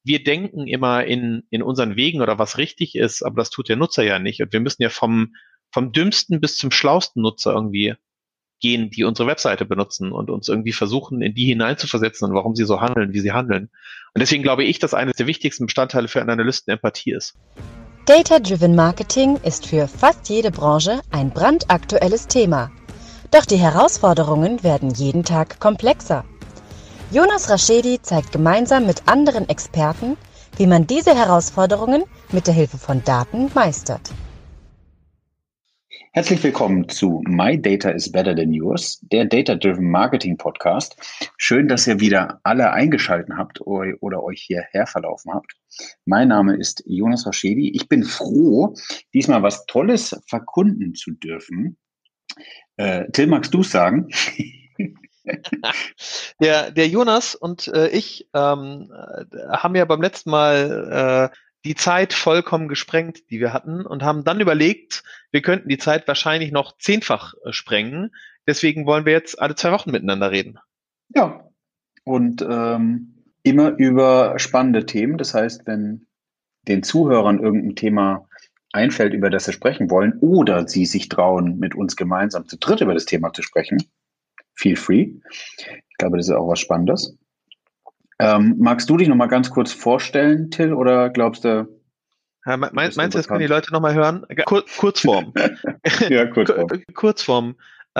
wir denken immer in unseren Wegen oder was richtig ist, aber das tut der Nutzer ja nicht. Und wir müssen ja vom dümmsten bis zum schlausten Nutzer irgendwie gehen, die unsere Webseite benutzen und uns irgendwie versuchen, in die hineinzuversetzen und warum sie so handeln, wie sie handeln. Und deswegen glaube ich, dass eines der wichtigsten Bestandteile für einen Analysten Empathie ist. Data-Driven Marketing ist für fast jede Branche ein brandaktuelles Thema. Doch die Herausforderungen werden jeden Tag komplexer. Jonas Raschedi zeigt gemeinsam mit anderen Experten, wie man diese Herausforderungen mit der Hilfe von Daten meistert. Herzlich willkommen zu My Data is Better Than Yours, der Data-Driven Marketing Podcast. Schön, dass ihr wieder alle eingeschaltet habt oder euch hierher verlaufen habt. Mein Name ist Jonas Raschedi. Ich bin froh, diesmal was Tolles verkunden zu dürfen. Till, magst du es sagen? Der Jonas und ich haben ja beim letzten Mal die Zeit vollkommen gesprengt, die wir hatten, und haben dann überlegt, wir könnten die Zeit wahrscheinlich noch 10-fach sprengen. Deswegen wollen wir jetzt alle 2 Wochen miteinander reden. Ja, und immer über spannende Themen. Das heißt, wenn den Zuhörern irgendein Thema einfällt, über das sie sprechen wollen, oder sie sich trauen, mit uns gemeinsam zu dritt über das Thema zu sprechen, feel free. Ich glaube, das ist auch was Spannendes. Magst du dich noch mal ganz kurz vorstellen, Till, oder glaubst du? Meinst du, das können die Leute noch mal hören? Kurzform. Ja, Kurzform. Kurzform.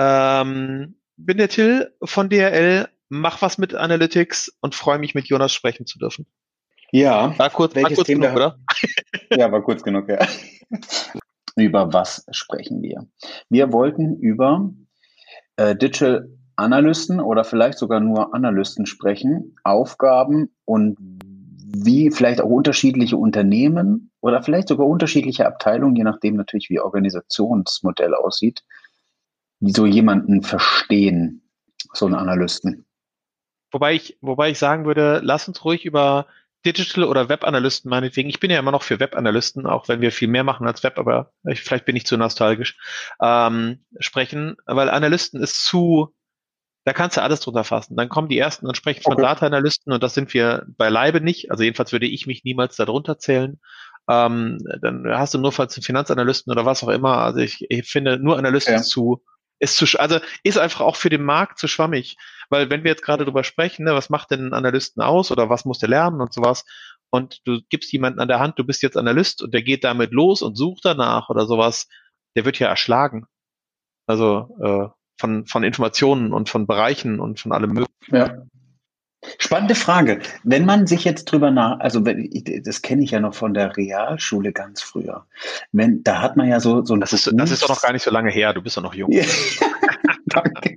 Bin der Till von DHL, mach was mit Analytics und freue mich, mit Jonas sprechen zu dürfen. Ja. War kurz Thema genug, oder? Ja, war kurz genug, ja. Über was sprechen wir? Wir wollten über Digital Analysten oder vielleicht sogar nur Analysten sprechen, Aufgaben und wie vielleicht auch unterschiedliche Unternehmen oder vielleicht sogar unterschiedliche Abteilungen, je nachdem natürlich, wie Organisationsmodell aussieht, wie so jemanden verstehen, so einen Analysten. Wobei ich sagen würde, lass uns ruhig über Digital- oder Web-Analysten meinetwegen. Ich bin ja immer noch für Web-Analysten, auch wenn wir viel mehr machen als Web, aber vielleicht bin ich zu nostalgisch, sprechen, weil Analysten ist da kannst du alles drunter fassen. Dann kommen die ersten und sprechen von Data-Analysten und das sind wir beileibe nicht. Also jedenfalls würde ich mich niemals darunter zählen. Dann hast du nur falls Finanzanalysten oder was auch immer. Also ich finde, nur Analysten also ist einfach auch für den Markt zu schwammig. Weil wenn wir jetzt gerade drüber sprechen, ne, was macht denn ein Analysten aus oder was muss der lernen und sowas, und du gibst jemanden an der Hand, du bist jetzt Analyst und der geht damit los und sucht danach oder sowas, der wird ja erschlagen. Also von Informationen und von Bereichen und von allem Möglichen. Ja. Spannende Frage. Wenn man sich jetzt das kenne ich ja noch von der Realschule ganz früher. Da hat man ja so ein Das ist doch noch gar nicht so lange her. Du bist doch noch jung. Ja, danke.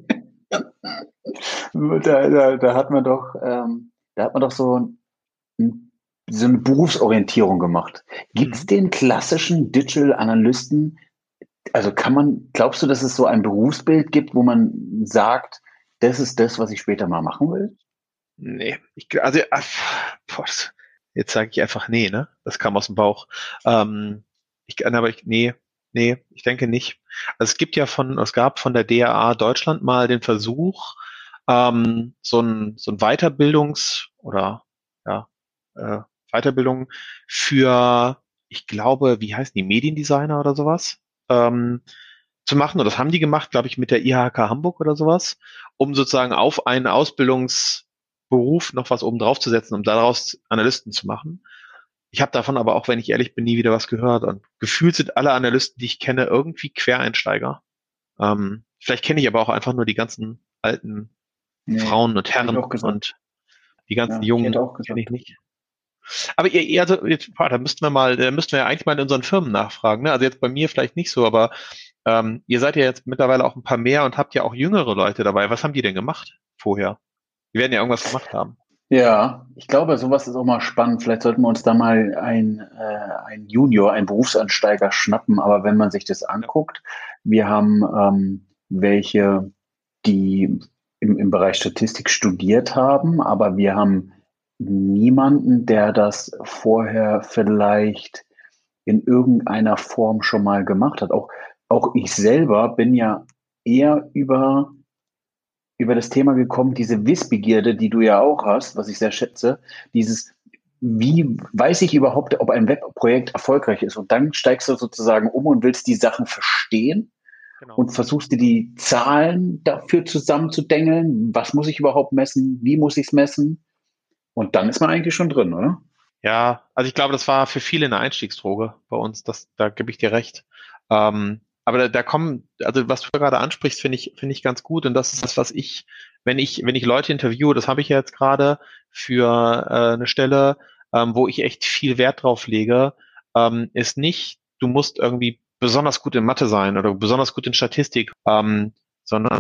Da hat man doch so eine Berufsorientierung gemacht. Gibt es den klassischen Digital Analysten? Also glaubst du, dass es so ein Berufsbild gibt, wo man sagt, das ist das, was ich später mal machen will? Nee, jetzt sage ich einfach nee, ne? Das kam aus dem Bauch. Nee, ich denke nicht. Also es gab von der DAA Deutschland mal den Versuch, so ein oder ja, Weiterbildung für, ich glaube, wie heißen die, Mediendesigner oder sowas, zu machen. Und das haben die gemacht, glaube ich, mit der IHK Hamburg oder sowas, um sozusagen auf einen Ausbildungsberuf noch was oben drauf zu setzen, um daraus Analysten zu machen. Ich habe davon aber auch, wenn ich ehrlich bin, nie wieder was gehört. Und gefühlt sind alle Analysten, die ich kenne, irgendwie Quereinsteiger. Vielleicht kenne ich aber auch einfach nur die ganzen alten Frauen und Herren und die ganzen Jungen kenne ich nicht. Aber da müssten wir ja eigentlich mal in unseren Firmen nachfragen. Ne? Also jetzt bei mir vielleicht nicht so, aber ihr seid ja jetzt mittlerweile auch ein paar mehr und habt ja auch jüngere Leute dabei. Was haben die denn gemacht vorher? Die werden ja irgendwas gemacht haben. Ja, ich glaube, sowas ist auch mal spannend. Vielleicht sollten wir uns da mal ein Junior, ein Berufsansteiger schnappen. Aber wenn man sich das anguckt, wir haben welche, die im Bereich Statistik studiert haben, aber wir haben niemanden, der das vorher vielleicht in irgendeiner Form schon mal gemacht hat. Auch ich selber bin ja eher über das Thema gekommen, diese Wissbegierde, die du ja auch hast, was ich sehr schätze, dieses wie weiß ich überhaupt, ob ein Webprojekt erfolgreich ist? Und dann steigst du sozusagen um und willst die Sachen verstehen Genau. und versuchst dir die Zahlen dafür zusammenzudengeln. Was muss ich überhaupt messen? Wie muss ich es messen? Und dann ist man eigentlich schon drin, oder? Ja, also ich glaube, das war für viele eine Einstiegsdroge bei uns. Da gebe ich dir recht. Aber da kommen, also was du gerade ansprichst, finde ich ganz gut. Und das ist das, was wenn ich Leute interviewe, das habe ich ja jetzt gerade für eine Stelle, wo ich echt viel Wert drauf lege, ist nicht, du musst irgendwie besonders gut in Mathe sein oder besonders gut in Statistik, sondern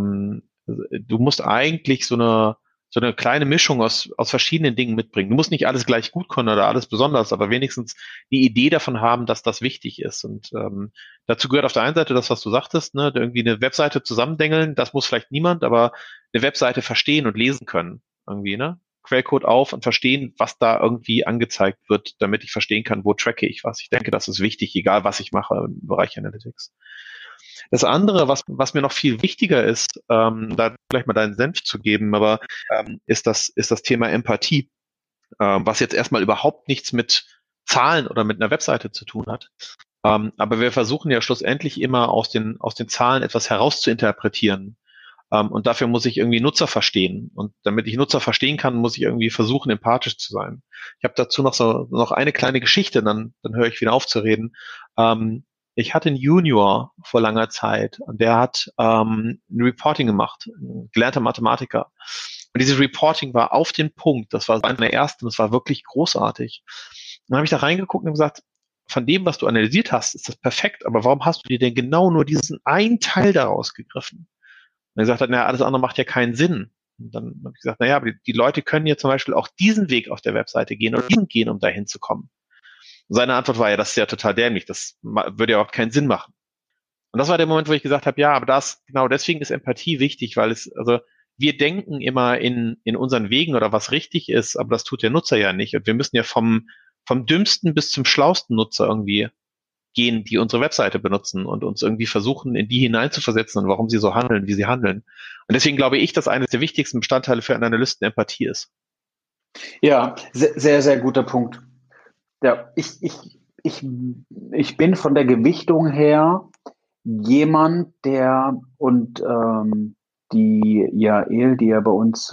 du musst eigentlich so eine kleine Mischung aus verschiedenen Dingen mitbringen. Du musst nicht alles gleich gut können oder alles besonders, aber wenigstens die Idee davon haben, dass das wichtig ist. Und dazu gehört auf der einen Seite das, was du sagtest, ne, irgendwie eine Webseite zusammendengeln, das muss vielleicht niemand, aber eine Webseite verstehen und lesen können. Irgendwie, ne? Quellcode auf und verstehen, was da irgendwie angezeigt wird, damit ich verstehen kann, wo tracke ich was. Ich denke, das ist wichtig, egal was ich mache im Bereich Analytics. Das andere, was mir noch viel wichtiger ist, da gleich mal deinen Senf zu geben, aber ist das Thema Empathie, was jetzt erstmal überhaupt nichts mit Zahlen oder mit einer Webseite zu tun hat. Aber wir versuchen ja schlussendlich immer aus den Zahlen etwas herauszuinterpretieren. Und dafür muss ich irgendwie Nutzer verstehen. Und damit ich Nutzer verstehen kann, muss ich irgendwie versuchen, empathisch zu sein. Ich habe dazu noch eine kleine Geschichte, dann höre ich wieder auf zu reden. Ich hatte einen Junior vor langer Zeit und der hat ein Reporting gemacht, ein gelernter Mathematiker. Und dieses Reporting war auf den Punkt. Das war einer der ersten. Das war wirklich großartig. Dann habe ich da reingeguckt und gesagt, von dem, was du analysiert hast, ist das perfekt. Aber warum hast du dir denn genau nur diesen einen Teil daraus gegriffen? Und er gesagt hat, naja, alles andere macht ja keinen Sinn. Und dann habe ich gesagt, naja, aber die Leute können ja zum Beispiel auch diesen Weg auf der Webseite gehen oder diesen gehen, um dahin zu kommen. Und seine Antwort war ja, das ist ja total dämlich, das würde ja überhaupt keinen Sinn machen. Und das war der Moment, wo ich gesagt habe, ja, aber genau deswegen ist Empathie wichtig, weil also wir denken immer in unseren Wegen oder was richtig ist, aber das tut der Nutzer ja nicht. Und wir müssen ja vom dümmsten bis zum schlausten Nutzer irgendwie gehen, die unsere Webseite benutzen und uns irgendwie versuchen, in die hineinzuversetzen und warum sie so handeln, wie sie handeln. Und deswegen glaube ich, dass eines der wichtigsten Bestandteile für einen Analysten Empathie ist. Ja, sehr, sehr, sehr guter Punkt. Ja, ich bin von der Gewichtung her jemand, die Jael, die ja bei uns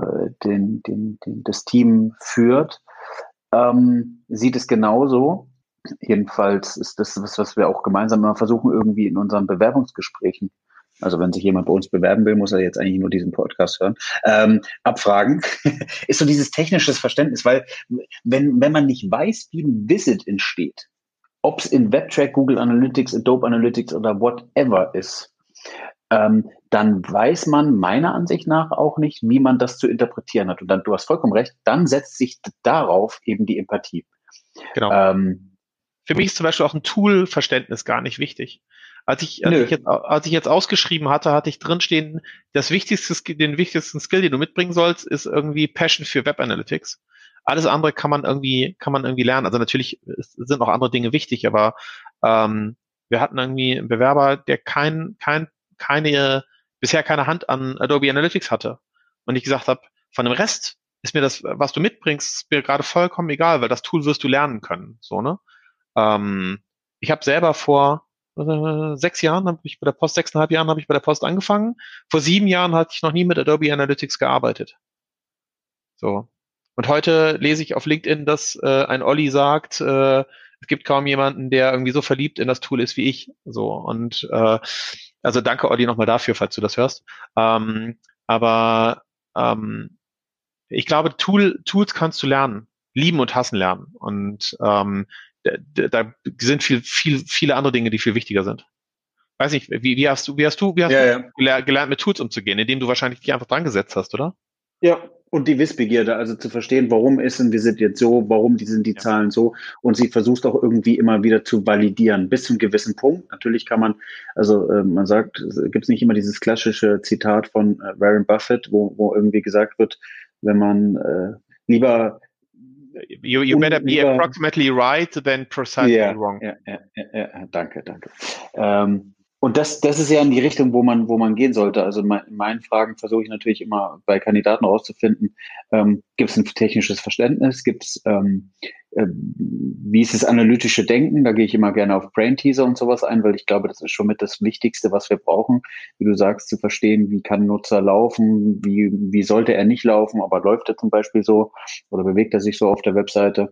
das Team führt, sieht es genauso. Jedenfalls ist das was wir auch gemeinsam immer versuchen, irgendwie in unseren Bewerbungsgesprächen, also wenn sich jemand bei uns bewerben will, muss er jetzt eigentlich nur diesen Podcast hören, abfragen, ist so dieses technisches Verständnis, weil wenn man nicht weiß, wie ein Visit entsteht, ob es in WebTrack, Google Analytics, Adobe Analytics oder whatever ist, dann weiß man meiner Ansicht nach auch nicht, wie man das zu interpretieren hat. Und dann, du hast vollkommen recht, dann setzt sich darauf eben die Empathie. Genau. Für mich ist zum Beispiel auch ein Tool-Verständnis gar nicht wichtig. Als ich jetzt ausgeschrieben hatte ich drinstehen, den wichtigsten Skill, den du mitbringen sollst, ist irgendwie Passion für Web Analytics. Alles andere kann man irgendwie lernen. Also natürlich sind noch andere Dinge wichtig, aber wir hatten irgendwie einen Bewerber, der bisher keine Hand an Adobe Analytics hatte. Und ich gesagt habe, von dem Rest ist mir das, was du mitbringst, ist mir gerade vollkommen egal, weil das Tool wirst du lernen können. So, ne? Ich habe selber vor 6 Jahren, 6,5 Jahren habe ich bei der Post angefangen. Vor 7 Jahren hatte ich noch nie mit Adobe Analytics gearbeitet. So. Und heute lese ich auf LinkedIn, dass ein Olli sagt, es gibt kaum jemanden, der irgendwie so verliebt in das Tool ist wie ich. So. Und also danke, Olli, nochmal dafür, falls du das hörst. Aber ich glaube, Tools kannst du lernen, lieben und hassen lernen. Und da sind viele andere Dinge, die viel wichtiger sind. Weiß nicht, wie hast du gelernt, mit Tools umzugehen, indem du wahrscheinlich dich einfach dran gesetzt hast, oder? Ja, und die Wissbegierde, also zu verstehen, warum ist ein Visit jetzt so, warum sind die Zahlen so, und sie versucht auch irgendwie immer wieder zu validieren, bis zu einem gewissen Punkt. Natürlich kann man, also man sagt, gibt es nicht immer dieses klassische Zitat von Warren Buffett, wo irgendwie gesagt wird, wenn man lieber You better be approximately right than precisely wrong. Ja, danke. Und das ist ja in die Richtung, wo man gehen sollte. Also in meinen Fragen versuche ich natürlich immer bei Kandidaten rauszufinden, gibt es ein technisches Verständnis, wie ist das analytische Denken? Da gehe ich immer gerne auf Brain Teaser und sowas ein, weil ich glaube, das ist schon mit das Wichtigste, was wir brauchen. Wie du sagst, zu verstehen, wie kann ein Nutzer laufen, wie sollte er nicht laufen, aber läuft er zum Beispiel so oder bewegt er sich so auf der Webseite?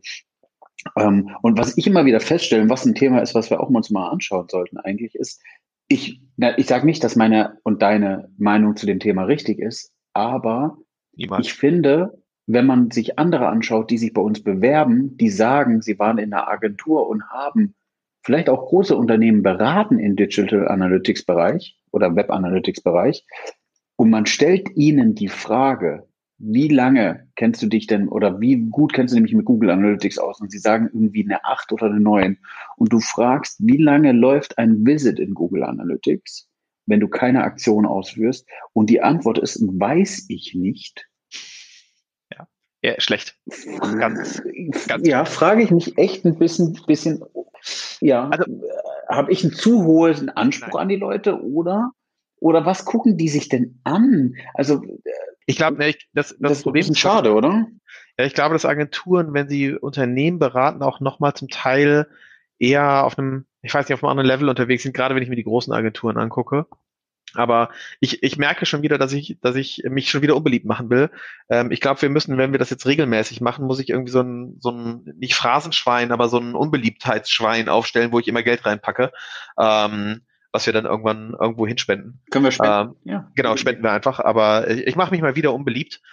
Und was ich immer wieder feststelle, was ein Thema ist, was wir auch uns mal anschauen sollten eigentlich, ist, ich sage nicht, dass meine und deine Meinung zu dem Thema richtig ist, aber ich Niemals. finde, wenn man sich andere anschaut, die sich bei uns bewerben, die sagen, sie waren in einer Agentur und haben vielleicht auch große Unternehmen beraten im Digital Analytics Bereich oder Web Analytics Bereich, und man stellt ihnen die Frage, wie lange kennst du dich denn oder wie gut kennst du dich mit Google Analytics aus? Und sie sagen irgendwie eine 8 oder eine 9. Und du fragst, wie lange läuft ein Visit in Google Analytics, wenn du keine Aktion ausführst? Und die Antwort ist, weiß ich nicht. Ja, ja, schlecht. Ganz, ganz Ja, schlecht. frage ich mich echt ein bisschen, ja, Also, habe ich einen zu hohen Anspruch nein. an die Leute oder was gucken die sich denn an? Also, Ich glaube, ne, das das ist ein Problem bisschen ist, dass schade, oder? ja, ich glaube, dass Agenturen, wenn sie Unternehmen beraten, auch nochmal zum Teil eher auf einem, ich weiß nicht, auf einem anderen Level unterwegs sind, gerade wenn ich mir die großen Agenturen angucke. Aber ich merke schon wieder, dass ich mich schon wieder unbeliebt machen will. Ich glaube, wir müssen, wenn wir das jetzt regelmäßig machen, muss ich irgendwie so ein, nicht Phrasenschwein, aber so ein Unbeliebtheitsschwein aufstellen, wo ich immer Geld reinpacke, was wir dann irgendwann irgendwo hinspenden. Können wir spenden? Ähm, Ja, genau, gute spenden Idee. wir einfach. Aber ich mache mich mal wieder unbeliebt.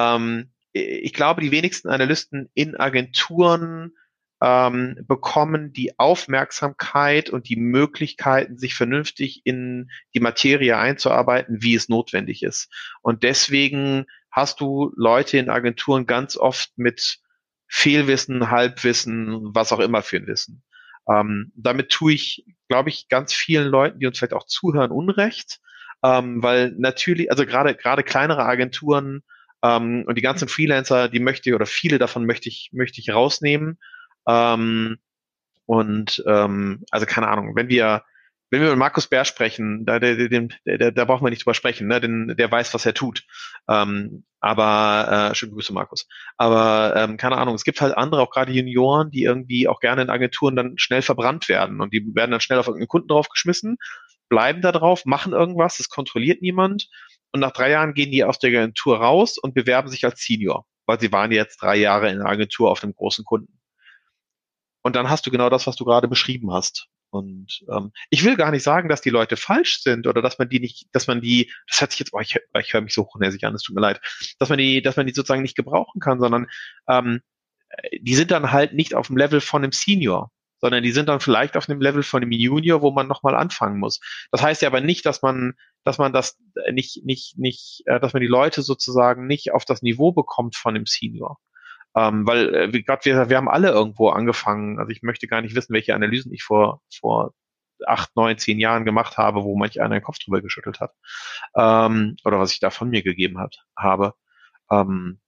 Ich glaube, die wenigsten Analysten in Agenturen bekommen die Aufmerksamkeit und die Möglichkeiten, sich vernünftig in die Materie einzuarbeiten, wie es notwendig ist. Und deswegen hast du Leute in Agenturen ganz oft mit Fehlwissen, Halbwissen, was auch immer für ein Wissen. Damit tue ich, glaube ich, ganz vielen Leuten, die uns vielleicht auch zuhören, Unrecht, weil natürlich, also gerade kleinere Agenturen und die ganzen Freelancer, die möchte ich, oder viele davon möchte ich rausnehmen. Also keine Ahnung, wenn wir mit Markus Bär sprechen, da brauchen wir nicht drüber sprechen, ne? Denn der weiß, was er tut. Aber schöne Grüße, Markus. Aber keine Ahnung, es gibt halt andere, auch gerade Junioren, die irgendwie auch gerne in Agenturen dann schnell verbrannt werden und die werden dann schnell auf irgendeinen Kunden draufgeschmissen, bleiben da drauf, machen irgendwas, das kontrolliert niemand und nach 3 Jahren gehen die aus der Agentur raus und bewerben sich als Senior, weil sie waren jetzt 3 Jahre in der Agentur auf einem großen Kunden. Und dann hast du genau das, was du gerade beschrieben hast. Und ich will gar nicht sagen, dass die Leute falsch sind oder dass man die nicht, dass man die, das hört sich jetzt, ich höre mich so hochnäsig an, es tut mir leid, dass man die sozusagen nicht gebrauchen kann, sondern ähm, die sind dann halt nicht auf dem Level von einem Senior, sondern die sind dann vielleicht auf einem Level von einem Junior, wo man nochmal anfangen muss. Das heißt ja aber nicht, dass man das dass man die Leute sozusagen nicht auf das Niveau bekommt von einem Senior. Weil gerade wir haben alle irgendwo angefangen. Also ich möchte gar nicht wissen, welche Analysen ich vor 8, 9, 10 Jahren gemacht habe, wo manch einer den Kopf drüber geschüttelt hat. Oder was ich da von mir gegeben habe. Ähm,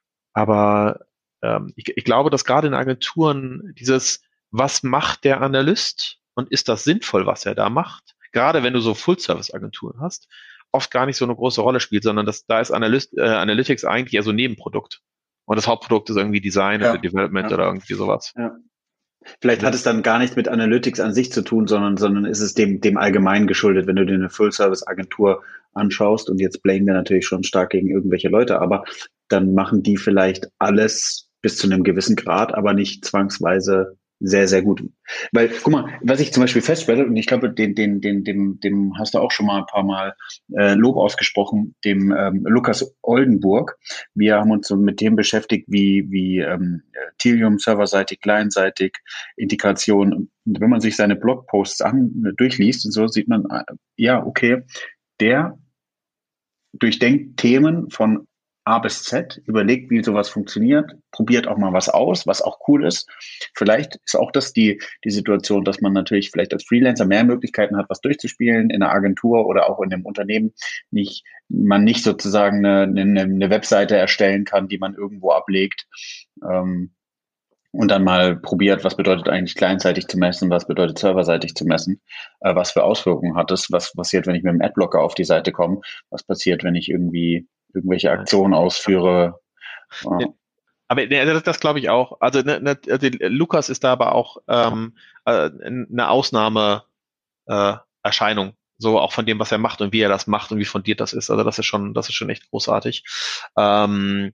aber ich glaube, dass gerade in Agenturen was macht der Analyst und ist das sinnvoll, was er da macht? Gerade wenn du so Full-Service-Agenturen hast, oft gar nicht so eine große Rolle spielt, sondern da ist Analytics eigentlich eher so ein Nebenprodukt. Und das Hauptprodukt ist irgendwie Design oder Ja, Development ja, oder irgendwie sowas. ja. Vielleicht Und hat es das, dann gar nichts mit Analytics an sich zu tun, sondern ist es dem Allgemeinen geschuldet, wenn du dir eine Full-Service-Agentur anschaust, und jetzt blamen wir natürlich schon stark gegen irgendwelche Leute, aber dann machen die vielleicht alles bis zu einem gewissen Grad, aber nicht zwangsweise sehr, sehr gut. Weil, guck mal, was ich zum Beispiel feststelle, und ich glaube, dem hast du auch schon mal ein paar Mal Lob ausgesprochen, dem Lukas Oldenburg. Wir haben uns so mit dem beschäftigt, wie Tilium serverseitig, clientseitig, Integration. Und wenn man sich seine Blogposts durchliest und so, sieht man, ja, okay, der durchdenkt Themen von A bis Z, überlegt, wie sowas funktioniert, probiert auch mal was aus, was auch cool ist. Vielleicht ist auch das die Situation, dass man natürlich vielleicht als Freelancer mehr Möglichkeiten hat, was durchzuspielen, in einer Agentur oder auch in einem Unternehmen man nicht sozusagen eine Webseite erstellen kann, die man irgendwo ablegt. Ähm, und dann mal probiert, was bedeutet eigentlich clientseitig zu messen, was bedeutet serverseitig zu messen, was für Auswirkungen hat es, was passiert, wenn ich mit dem Adblocker auf die Seite komme, was passiert, wenn ich irgendwie irgendwelche Aktionen ausführe. Ja. Aber das glaube ich auch. Also, also Lukas ist da aber auch eine Ausnahme Erscheinung. So auch von dem, was er macht und wie er das macht und wie fundiert das ist. Also das ist schon echt großartig. Ähm,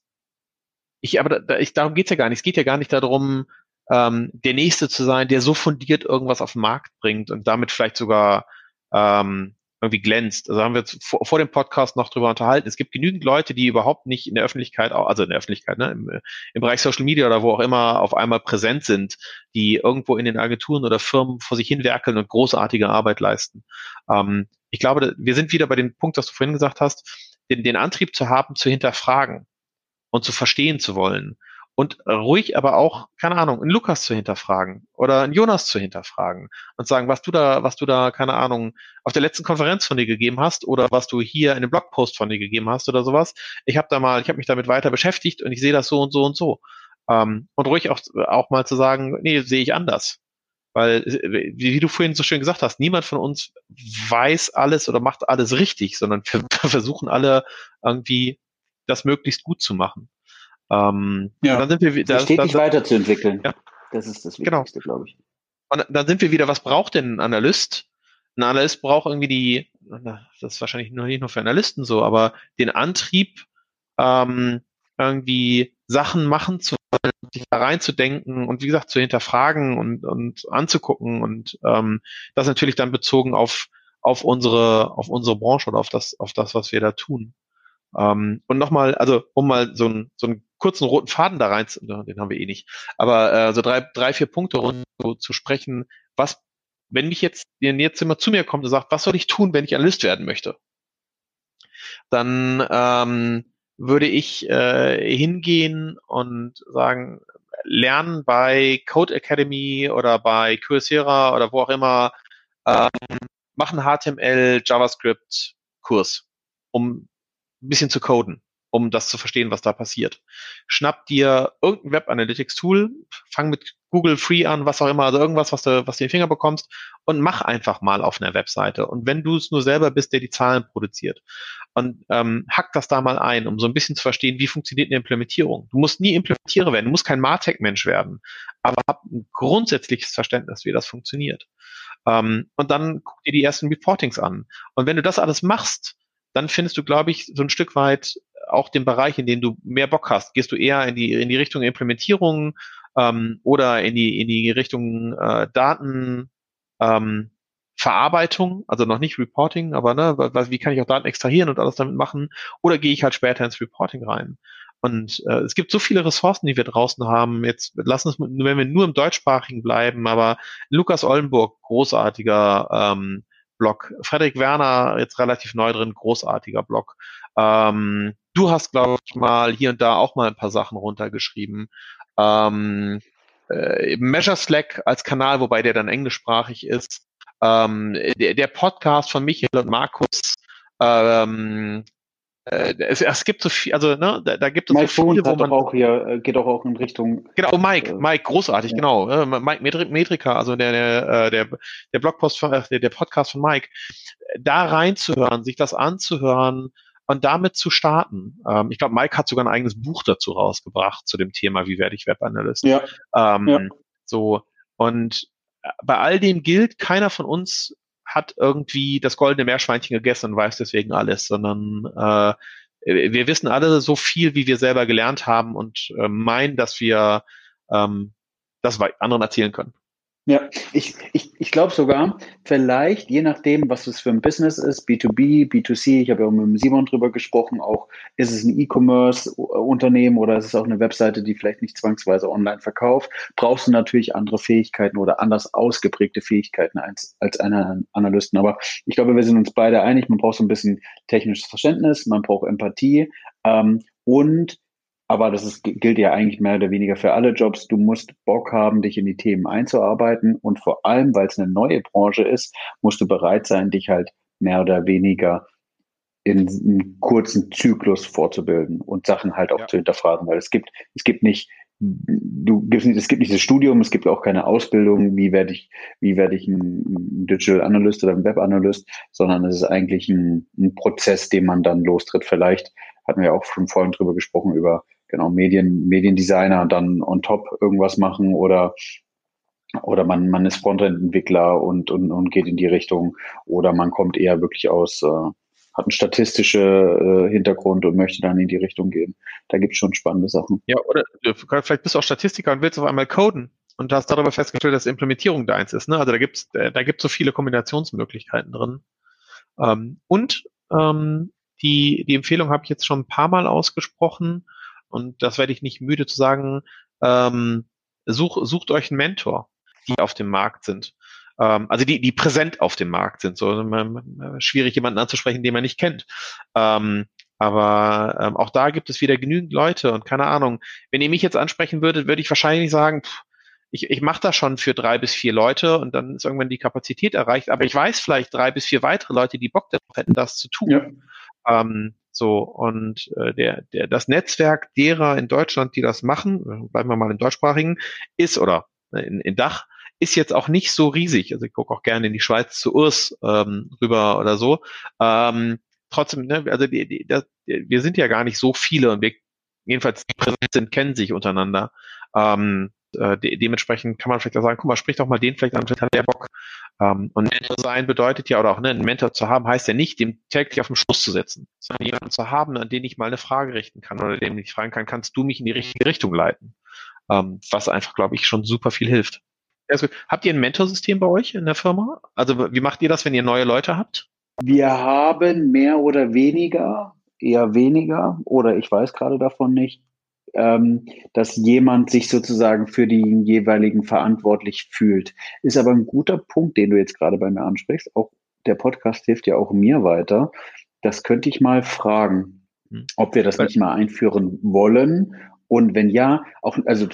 darum geht's ja gar nicht. Es geht ja gar nicht darum, der Nächste zu sein, der so fundiert irgendwas auf den Markt bringt und damit vielleicht sogar irgendwie glänzt. Also haben wir jetzt vor dem Podcast noch drüber unterhalten. Es gibt genügend Leute, die überhaupt nicht in der Öffentlichkeit, also in der Öffentlichkeit, ne, im Bereich Social Media oder wo auch immer auf einmal präsent sind, die irgendwo in den Agenturen oder Firmen vor sich hinwerkeln und großartige Arbeit leisten. Ich glaube, wir sind wieder bei dem Punkt, was du vorhin gesagt hast, den Antrieb zu haben, zu hinterfragen und zu verstehen zu wollen. Und ruhig aber auch, keine Ahnung, einen Lukas zu hinterfragen oder einen Jonas zu hinterfragen und sagen, was du da, keine Ahnung, auf der letzten Konferenz von dir gegeben hast oder was du hier in einem Blogpost von dir gegeben hast oder sowas. Ich habe mich damit weiter beschäftigt und ich sehe das so und so und so. Und ruhig auch mal zu sagen, nee, sehe ich anders. Weil, wie du vorhin so schön gesagt hast, niemand von uns weiß alles oder macht alles richtig, sondern wir versuchen alle irgendwie das möglichst gut zu machen. Und dann Ja, sind wir sich stetig weiterzuentwickeln. ja, Das ist das genau. Wichtigste, glaube ich. Und dann sind wir wieder, was braucht denn ein Analyst? Ein Analyst braucht irgendwie das ist wahrscheinlich noch nicht nur für Analysten so, aber den Antrieb, ähm, irgendwie Sachen machen zu wollen, sich da reinzudenken und wie gesagt zu hinterfragen und anzugucken und das natürlich dann bezogen auf unsere Branche oder auf das, was wir da tun. Und nochmal, also um mal so einen kurzen roten Faden da rein, den haben wir eh nicht, aber so vier Punkte rund zu sprechen, was, wenn jetzt jemand zu mir kommt und sagt, was soll ich tun, wenn ich Analyst werden möchte? Dann würde ich hingehen und sagen, lernen bei Code Academy oder bei Coursera oder wo auch immer, ähm, machen HTML, JavaScript Kurs, um ein bisschen zu coden, um das zu verstehen, was da passiert. Schnapp dir irgendein Web Analytics Tool, fang mit Google Free an, was auch immer, also irgendwas, was du in den Finger bekommst und mach einfach mal auf einer Webseite. Und wenn du es nur selber bist, der die Zahlen produziert und hack das da mal ein, um so ein bisschen zu verstehen, wie funktioniert eine Implementierung. Du musst nie Implementierer werden, du musst kein Martech-Mensch werden, aber hab ein grundsätzliches Verständnis, wie das funktioniert. Und dann guck dir die ersten Reportings an. Und wenn du das alles machst, dann findest du, glaube ich, so ein Stück weit auch den Bereich, in dem du mehr Bock hast. Gehst du eher in die Richtung Implementierung oder in die Richtung Daten Verarbeitung, also noch nicht Reporting, aber ne, wie kann ich auch Daten extrahieren und alles damit machen? Oder gehe ich halt später ins Reporting rein? Und es gibt so viele Ressourcen, die wir draußen haben. Jetzt lassen uns, wenn wir nur im Deutschsprachigen bleiben, aber Lukas Oldenburg, großartiger Blog. Frederik Werner, jetzt relativ neu drin, großartiger Blog. Du hast, glaube ich, mal hier und da auch mal ein paar Sachen runtergeschrieben. Measure Slack als Kanal, wobei der dann englischsprachig ist. Der Podcast von Michael und Markus. Es gibt so viel, also ne, da gibt es Mike so viele, Boone hat doch auch hier, geht doch auch in Richtung. Genau, Mike, großartig, Ja. genau. Mike Metrika, also der Blogpost der Podcast von Mike, da reinzuhören, sich das anzuhören und damit zu starten. Ich glaube, Mike hat sogar ein eigenes Buch dazu rausgebracht zu dem Thema, wie werde ich Webanalyst. Ja. Ja. So, und bei all dem gilt, keiner von uns hat irgendwie das goldene Meerschweinchen gegessen und weiß deswegen alles, sondern wir wissen alle so viel, wie wir selber gelernt haben und meinen, dass wir das anderen erzählen können. Ja, ich glaube sogar, vielleicht, je nachdem, was es für ein Business ist, B2B, B2C, ich habe ja auch mit dem Simon drüber gesprochen, auch ist es ein E-Commerce-Unternehmen oder ist es auch eine Webseite, die vielleicht nicht zwangsweise online verkauft, brauchst du natürlich andere Fähigkeiten oder anders ausgeprägte Fähigkeiten als einen Analysten. Aber ich glaube, wir sind uns beide einig, man braucht so ein bisschen technisches Verständnis, man braucht Empathie und aber gilt ja eigentlich mehr oder weniger für alle Jobs. Du musst Bock haben, dich in die Themen einzuarbeiten. Und vor allem, weil es eine neue Branche ist, musst du bereit sein, dich halt mehr oder weniger in einem kurzen Zyklus vorzubilden und Sachen halt auch zu hinterfragen. Weil es gibt nicht es gibt nicht das Studium, es gibt auch keine Ausbildung, wie werde ich ein Digital Analyst oder ein Web Analyst, sondern es ist eigentlich ein Prozess, den man dann lostritt. Vielleicht hatten wir auch schon vorhin drüber gesprochen, über genau Mediendesigner dann on top irgendwas machen oder man ist Frontend-Entwickler und geht in die Richtung, oder man kommt eher wirklich hat einen statistischen Hintergrund und möchte dann in die Richtung gehen. Da gibt es schon spannende Sachen. Ja, oder vielleicht bist du auch Statistiker und willst auf einmal coden und hast darüber festgestellt, dass Implementierung deins ist. Ne? Also da gibt's so viele Kombinationsmöglichkeiten drin. Die Empfehlung habe ich jetzt schon ein paar Mal ausgesprochen, und das werde ich nicht müde zu sagen. Sucht euch einen Mentor, die auf dem Markt sind. Also die präsent auf dem Markt sind. So schwierig, jemanden anzusprechen, den man nicht kennt. Aber auch da gibt es wieder genügend Leute, und keine Ahnung, wenn ihr mich jetzt ansprechen würdet, würde ich wahrscheinlich sagen, ich mache das schon für 3 bis 4 Leute, und dann ist irgendwann die Kapazität erreicht. Aber ich weiß vielleicht 3 bis 4 weitere Leute, die Bock darauf hätten, das zu tun. Ja. Das Netzwerk derer in Deutschland, die das machen, bleiben wir mal im deutschsprachigen, ist, oder in Dach, ist jetzt auch nicht so riesig. Also ich gucke auch gerne in die Schweiz zu Urs rüber oder so. Trotzdem, ne, also wir sind ja gar nicht so viele, und wir, jedenfalls die präsent sind, kennen sich untereinander. Dementsprechend kann man vielleicht auch sagen, guck mal, sprich doch mal den vielleicht an, vielleicht hat der Bock. Und Mentor sein bedeutet ja, oder auch einen Mentor zu haben, heißt ja nicht, dem täglich auf den Schoß zu setzen, sondern jemanden zu haben, an den ich mal eine Frage richten kann, oder dem ich fragen kann, kannst du mich in die richtige Richtung leiten? Was einfach, glaube ich, schon super viel hilft. Also, habt ihr ein Mentorsystem bei euch in der Firma? Also wie macht ihr das, wenn ihr neue Leute habt? Wir haben mehr oder weniger, eher weniger, oder ich weiß gerade davon nicht, dass jemand sich sozusagen für den jeweiligen verantwortlich fühlt. Ist aber ein guter Punkt, den du jetzt gerade bei mir ansprichst. Auch der Podcast hilft ja auch mir weiter. Das könnte ich mal fragen, ob wir das nicht mal einführen wollen. Und wenn ja, auch, also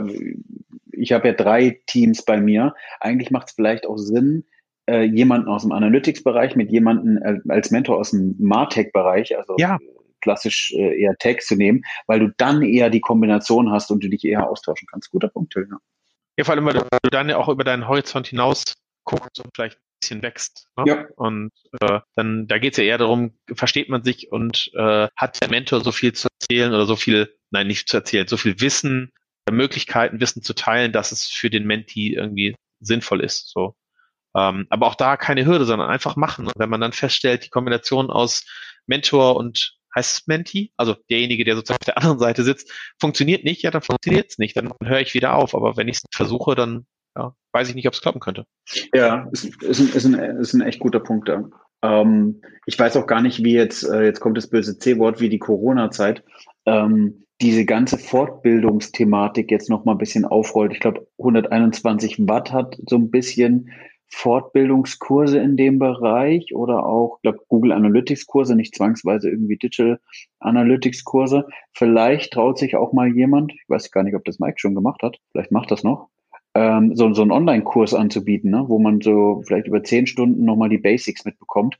ich habe ja 3 Teams bei mir. Eigentlich macht es vielleicht auch Sinn, jemanden aus dem Analytics-Bereich mit jemanden als Mentor aus dem MarTech-Bereich, also Ja. klassisch eher Tech zu nehmen, weil du dann eher die Kombination hast und du dich eher austauschen kannst. Guter Punkt, Till. Ja, vor allem, weil du dann ja auch über deinen Horizont hinaus guckst und vielleicht ein bisschen wächst. Ne? Ja. Und dann, da geht es ja eher darum, versteht man sich und hat der Mentor so viel zu erzählen oder so viel, nein, nicht zu erzählen, so viel Wissen, Möglichkeiten, Wissen zu teilen, dass es für den Mentee irgendwie sinnvoll ist. So. Aber auch da keine Hürde, sondern einfach machen. Und wenn man dann feststellt, die Kombination aus Mentor und heißt es Mentee, also derjenige, der sozusagen auf der anderen Seite sitzt, funktioniert nicht, ja, dann funktioniert es nicht, dann höre ich wieder auf. Aber wenn ich es versuche, dann weiß ich nicht, ob es klappen könnte. Ja, ist ein echt guter Punkt da. Ich weiß auch gar nicht, wie jetzt kommt das böse C-Wort, wie die Corona-Zeit, diese ganze Fortbildungsthematik jetzt noch mal ein bisschen aufrollt. Ich glaube, 121 Watt hat so ein bisschen Fortbildungskurse in dem Bereich, oder auch, ich glaube, Google Analytics Kurse, nicht zwangsweise irgendwie Digital Analytics Kurse. Vielleicht traut sich auch mal jemand, ich weiß gar nicht, ob das Mike schon gemacht hat, vielleicht macht das noch, so einen Online-Kurs anzubieten, ne, wo man so vielleicht über 10 Stunden nochmal die Basics mitbekommt.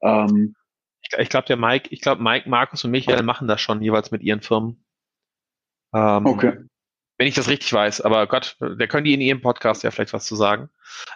Ich glaube, Mike, Markus und Michael machen das schon jeweils mit ihren Firmen. Okay. Wenn ich das richtig weiß, aber Gott, da können die in ihrem Podcast ja vielleicht was zu sagen.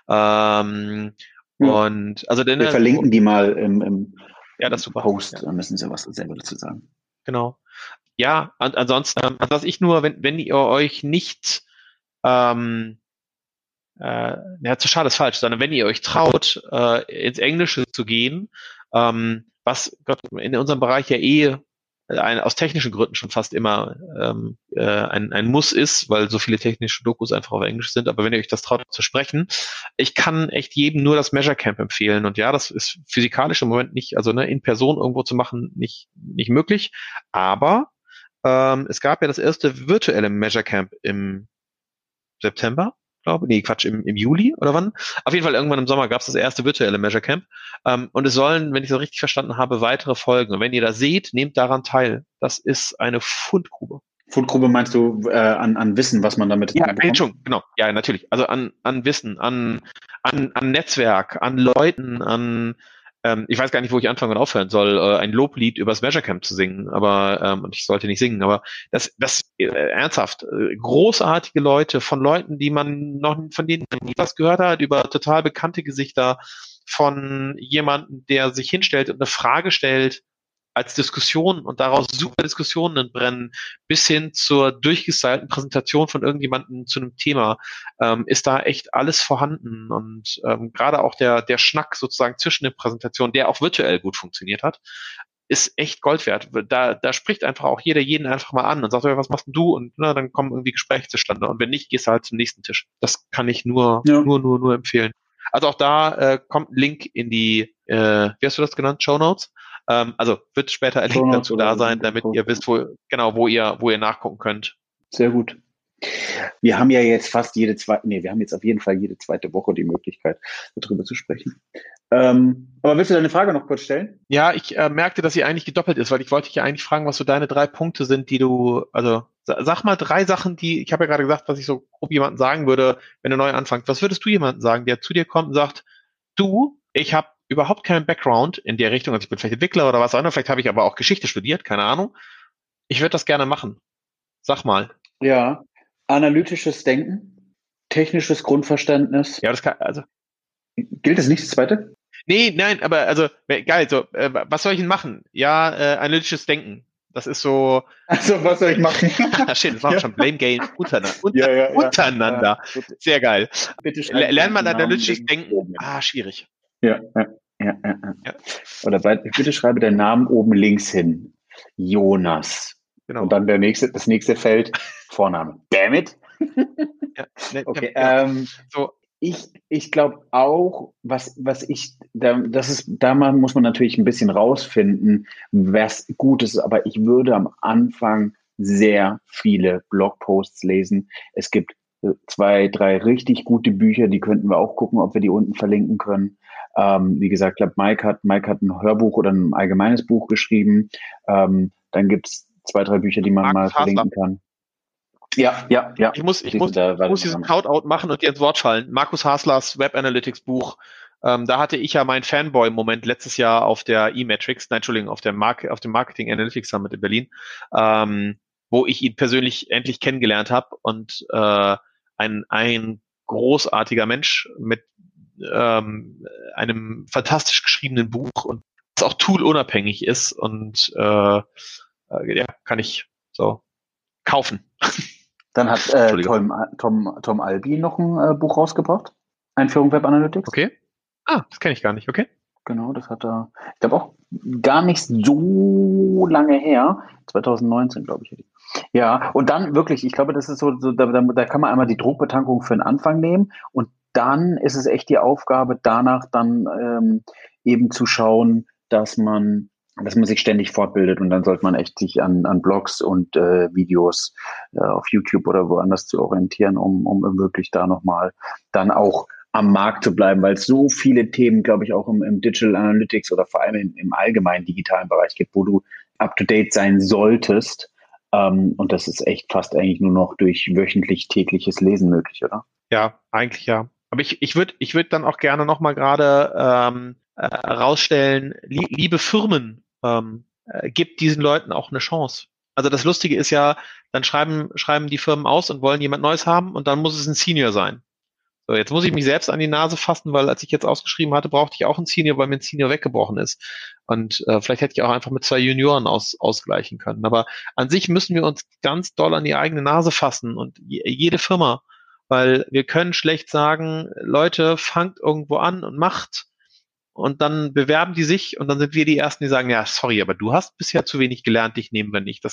Und also wir verlinken die mal im das ist super. Post, dann müssen sie was selber dazu sagen. Genau. Ja, und ansonsten, was ich nur, wenn ihr euch nicht zu schade ist falsch, sondern wenn ihr euch traut, ins Englische zu gehen, was Gott, in unserem Bereich ja aus technischen Gründen schon fast immer ein Muss ist, weil so viele technische Dokus einfach auf Englisch sind. Aber wenn ihr euch das traut zu sprechen, ich kann echt jedem nur das Measure Camp empfehlen. Und ja, das ist physikalisch im Moment nicht, also in Person irgendwo zu machen, nicht möglich. Aber es gab ja das erste virtuelle Measure Camp im September, glaube ich. Nee, Quatsch, im Juli oder wann? Auf jeden Fall irgendwann im Sommer gab es das erste virtuelle Measure Camp. Und es sollen, wenn ich das richtig verstanden habe, weitere folgen. Und wenn ihr das seht, nehmt daran teil. Das ist eine Fundgrube. Fundgrube meinst du an Wissen, was man damit bekommt? Schon, genau. Ja, natürlich. Also an Wissen, an Netzwerk, an Leuten, an ich weiß gar nicht, wo ich anfangen und aufhören soll, ein Loblied übers Measure Camp zu singen, aber und ich sollte nicht singen, aber das ernsthaft, großartige Leute, von Leuten, die man noch von denen man nie was gehört hat, über total bekannte Gesichter, von jemandem, der sich hinstellt und eine Frage stellt als Diskussion und daraus super Diskussionen entbrennen, bis hin zur durchgestylten Präsentation von irgendjemandem zu einem Thema, ist da echt alles vorhanden. Und gerade auch der Schnack sozusagen zwischen den Präsentationen, der auch virtuell gut funktioniert hat, ist echt Gold wert. Da spricht einfach auch jeder jeden einfach mal an und sagt, was machst denn du? Und dann kommen irgendwie Gespräche zustande. Und wenn nicht, gehst du halt zum nächsten Tisch. Das kann ich nur empfehlen. Also auch da kommt ein Link in die, wie hast du das genannt, Show Notes? Also wird später ein Link dazu da sein, damit ihr wisst, wo ihr nachgucken könnt. Sehr gut. Wir haben ja jetzt wir haben jetzt auf jeden Fall jede zweite Woche die Möglichkeit, darüber zu sprechen. Aber willst du deine Frage noch kurz stellen? Ja, ich merkte, dass sie eigentlich gedoppelt ist, weil ich wollte dich ja eigentlich fragen, was so deine 3 Punkte sind, die du, also sag mal 3 Sachen, ich habe ja gerade gesagt, was ich so grob jemandem sagen würde, wenn du neu anfängst. Was würdest du jemandem sagen, der zu dir kommt und sagt, du, ich habe überhaupt keinen Background in der Richtung, also ich bin vielleicht Entwickler oder was auch immer, vielleicht habe ich aber auch Geschichte studiert, keine Ahnung. Ich würde das gerne machen. Sag mal. Ja, analytisches Denken, technisches Grundverständnis. Ja, das kann, also. Gilt das nicht, das zweite? Nee, nein, aber also, geil, so, was soll ich denn machen? Ja, analytisches Denken. Das ist so. Also, was soll ich machen? Shit, das war schon Blame Game untereinander. Sehr geil. Lernt man analytisches Denken? Schwierig. Ja. Oder bitte schreibe den Namen oben links hin. Jonas. Genau. Und dann das nächste Feld, Vorname. Damn it. Okay. So. Ich glaube auch, da muss man natürlich ein bisschen rausfinden, was gut ist, aber ich würde am Anfang sehr viele Blogposts lesen. Es gibt 2, 3 richtig gute Bücher, die könnten wir auch gucken, ob wir die unten verlinken können. Wie gesagt, ich glaube, Mike hat ein Hörbuch oder ein allgemeines Buch geschrieben. Dann gibt's 2, 3 Bücher, die man mal verlinken kann. Ja. Ich muss diesen Shoutout machen und dir ins Wort fallen. Markus Haslers Web Analytics Buch. Da hatte ich ja meinen Fanboy-Moment letztes Jahr auf der auf dem Marketing Analytics Summit in Berlin, wo ich ihn persönlich endlich kennengelernt habe und ein großartiger Mensch mit einem fantastisch geschriebenen Buch und das auch toolunabhängig ist und kann ich so kaufen. Dann hat Tom Albi noch ein Buch rausgebracht. Einführung Web Analytics. Okay. Das kenne ich gar nicht. Okay. Genau, das hat er, ich glaube auch gar nicht so lange her. 2019, glaube ich. Ja, und dann wirklich, ich glaube, das ist so da kann man einmal die Druckbetankung für den Anfang nehmen und dann ist es echt die Aufgabe, danach dann eben zu schauen, dass man sich ständig fortbildet und dann sollte man echt sich an Blogs und Videos auf YouTube oder woanders zu orientieren, um wirklich da nochmal dann auch am Markt zu bleiben, weil es so viele Themen, glaube ich, auch im Digital Analytics oder vor allem im allgemeinen digitalen Bereich gibt, wo du up-to-date sein solltest. Und das ist echt fast eigentlich nur noch durch wöchentlich tägliches Lesen möglich, oder? Ja, eigentlich ja. Aber ich würde dann auch gerne nochmal gerade herausstellen, liebe Firmen, gibt diesen Leuten auch eine Chance. Also das Lustige ist ja, dann schreiben die Firmen aus und wollen jemand Neues haben und dann muss es ein Senior sein. So, jetzt muss ich mich selbst an die Nase fassen, weil als ich jetzt ausgeschrieben hatte, brauchte ich auch einen Senior, weil mir ein Senior weggebrochen ist. Und vielleicht hätte ich auch einfach mit 2 Junioren ausgleichen können. Aber an sich müssen wir uns ganz doll an die eigene Nase fassen und jede Firma, weil wir können schlecht sagen, Leute, fangt irgendwo an und macht. Und dann bewerben die sich und dann sind wir die Ersten, die sagen, ja, sorry, aber du hast bisher zu wenig gelernt, dich nehmen wir nicht.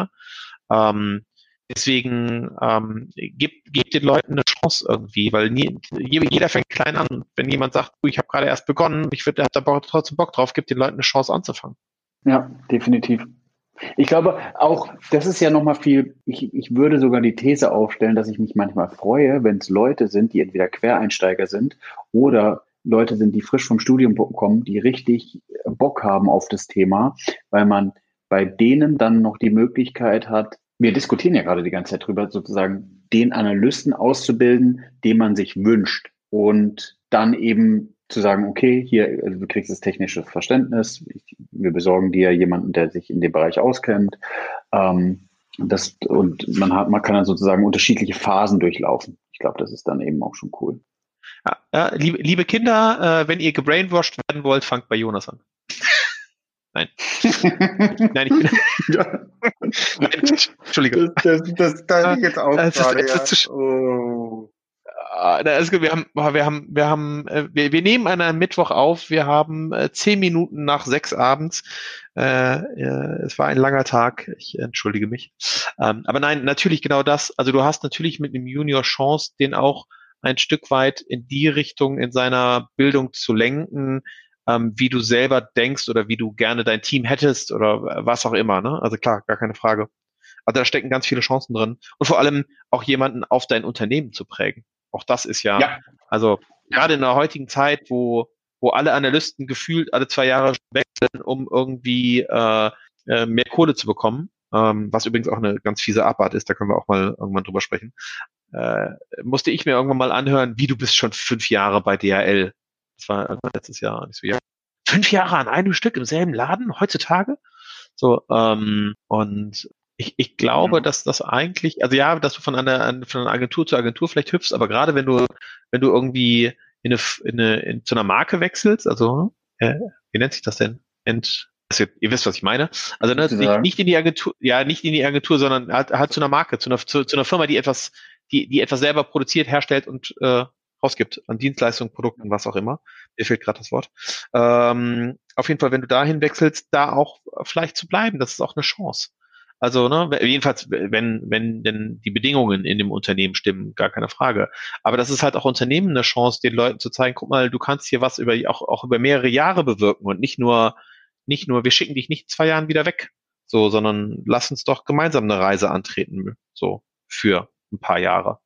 Deswegen gebt den Leuten eine Chance irgendwie, weil jeder fängt klein an. Wenn jemand sagt, ich habe gerade erst begonnen, habe da trotzdem Bock drauf, gibt den Leuten eine Chance anzufangen. Ja, definitiv. Ich glaube auch, das ist ja nochmal viel, ich würde sogar die These aufstellen, dass ich mich manchmal freue, wenn es Leute sind, die entweder Quereinsteiger sind oder Leute sind, die frisch vom Studium kommen, die richtig Bock haben auf das Thema, weil man bei denen dann noch die Möglichkeit hat, wir diskutieren ja gerade die ganze Zeit drüber, sozusagen den Analysten auszubilden, den man sich wünscht und dann eben zu sagen, okay, hier, also du kriegst das technische Verständnis, wir besorgen dir jemanden, der sich in dem Bereich auskennt. Und man kann dann sozusagen unterschiedliche Phasen durchlaufen. Ich glaube, das ist dann eben auch schon cool. Ja, liebe Kinder, wenn ihr gebrainwashed werden wollt, fangt bei Jonas an. Nein. Nein, ich bin. Entschuldige. Das darf ich jetzt auch gerade, Wir nehmen an einem Mittwoch auf. Wir haben 10 Minuten nach 6 abends. Es war ein langer Tag. Ich entschuldige mich. Aber nein, natürlich genau das. Also du hast natürlich mit einem Junior Chance, den auch ein Stück weit in die Richtung in seiner Bildung zu lenken, wie du selber denkst oder wie du gerne dein Team hättest oder was auch immer. Ne? Also klar, gar keine Frage. Also da stecken ganz viele Chancen drin. Und vor allem auch jemanden auf dein Unternehmen zu prägen. Auch das ist ja. Also gerade in der heutigen Zeit, wo alle Analysten gefühlt alle 2 Jahre wechseln, um irgendwie mehr Kohle zu bekommen, was übrigens auch eine ganz fiese Abart ist, da können wir auch mal irgendwann drüber sprechen, musste ich mir irgendwann mal anhören, wie du bist schon 5 Jahre bei DHL. Das war letztes Jahr nicht so, ja. 5 Jahre an einem Stück im selben Laden heutzutage? So, und ich glaube, dass das eigentlich, also ja, dass du von einer Agentur zu Agentur vielleicht hüpfst, aber gerade wenn du irgendwie zu einer Marke wechselst, also wie nennt sich das denn? Also, ihr wisst, was ich meine. Also nicht in die Agentur, sondern halt zu einer Marke, zu einer Firma, die etwas selber produziert, herstellt und rausgibt an Dienstleistungen, Produkten, was auch immer. Mir fehlt gerade das Wort. Auf jeden Fall, wenn du dahin wechselst, da auch vielleicht zu bleiben, das ist auch eine Chance. Also, ne, jedenfalls, wenn denn die Bedingungen in dem Unternehmen stimmen, gar keine Frage. Aber das ist halt auch Unternehmen eine Chance, den Leuten zu zeigen, guck mal, du kannst hier was auch über mehrere Jahre bewirken und nicht nur, wir schicken dich nicht in 2 Jahren wieder weg, so, sondern lass uns doch gemeinsam eine Reise antreten, so, für ein paar Jahre.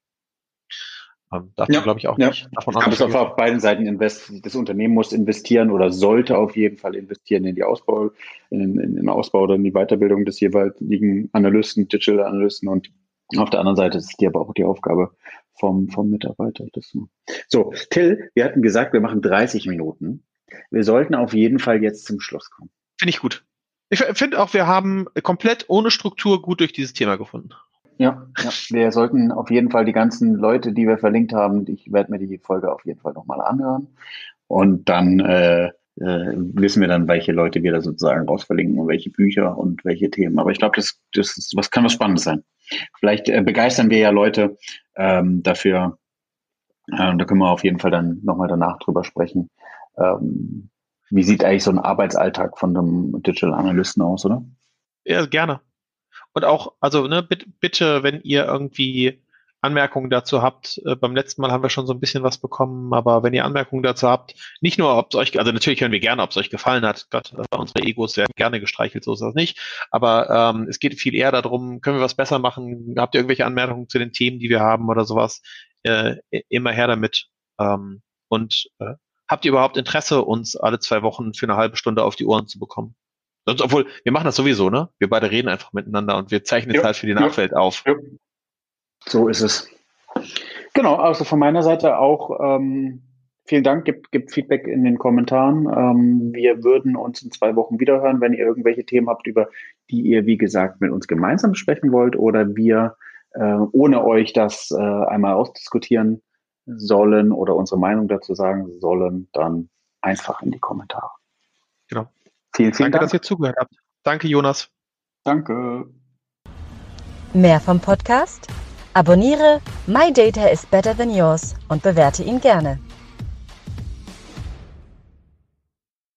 Dazu glaube ich auch nicht. Davon aber es ist auf beiden Seiten das Unternehmen muss investieren oder sollte auf jeden Fall investieren in die Ausbau, in den Ausbau oder in die Weiterbildung des jeweiligen Analysten, Digital Analysten, und auf der anderen Seite ist es aber auch die Aufgabe vom Mitarbeiter. So, Till, wir hatten gesagt, wir machen 30 Minuten. Wir sollten auf jeden Fall jetzt zum Schluss kommen. Finde ich gut. Ich finde auch, wir haben komplett ohne Struktur gut durch dieses Thema gefunden. Ja, wir sollten auf jeden Fall die ganzen Leute, die wir verlinkt haben, ich werde mir die Folge auf jeden Fall nochmal anhören. Und dann wissen wir dann, welche Leute wir da sozusagen rausverlinken und welche Bücher und welche Themen. Aber ich glaube, das kann was Spannendes sein. Vielleicht begeistern wir ja Leute dafür. Da können wir auf jeden Fall dann nochmal danach drüber sprechen. Wie sieht eigentlich so ein Arbeitsalltag von einem Digital Analysten aus, oder? Ja, gerne. Und auch, also bitte, wenn ihr irgendwie Anmerkungen dazu habt, beim letzten Mal haben wir schon so ein bisschen was bekommen, aber wenn ihr Anmerkungen dazu habt, nicht nur, ob es euch, also natürlich hören wir gerne, ob es euch gefallen hat, Gott, unsere Egos werden gerne gestreichelt, so ist das nicht, aber es geht viel eher darum, können wir was besser machen, habt ihr irgendwelche Anmerkungen zu den Themen, die wir haben oder sowas, immer her damit. Und habt ihr überhaupt Interesse, uns alle 2 Wochen für eine halbe Stunde auf die Ohren zu bekommen? Sonst, obwohl, wir machen das sowieso, ne? Wir beide reden einfach miteinander und wir zeichnen jetzt halt für die Nachwelt auf. Ja. So ist es. Genau, also von meiner Seite auch vielen Dank, gebt Feedback in den Kommentaren. Wir würden uns in 2 Wochen wiederhören, wenn ihr irgendwelche Themen habt, über die ihr, wie gesagt, mit uns gemeinsam besprechen wollt oder wir ohne euch das einmal ausdiskutieren sollen oder unsere Meinung dazu sagen sollen, dann einfach in die Kommentare. Genau. Vielen Danke, Dank, dass ihr zugehört habt. Danke, Jonas. Danke. Mehr vom Podcast? Abonniere My Data is Better Than Yours und bewerte ihn gerne.